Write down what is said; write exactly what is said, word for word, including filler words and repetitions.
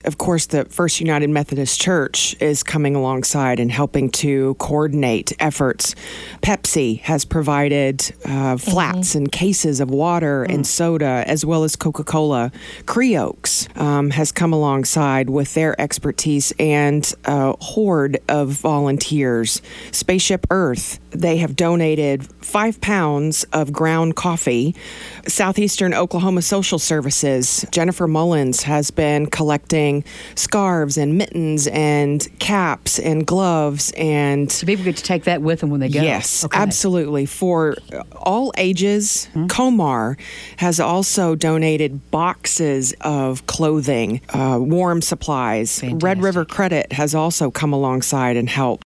of course, the First United Methodist Church is coming alongside and helping to coordinate efforts. Pepsi has provided uh, flats mm-hmm. and cases of water mm. and soda, as well as Coca-Cola. Creoaks um, has come alongside with their expertise and a horde of volunteers. Spaceship Earth, they have donated five pounds of ground coffee. Southeastern Oklahoma Social Services, Jennifer Mullins, has been collecting scarves and mittens and caps and gloves. And so people get to take that with them when they go. Yes, okay. absolutely. For all ages, mm-hmm. Comar has also donated boxes of clothing, uh, warm supplies. Fantastic. Red River Credit has also come alongside and helped.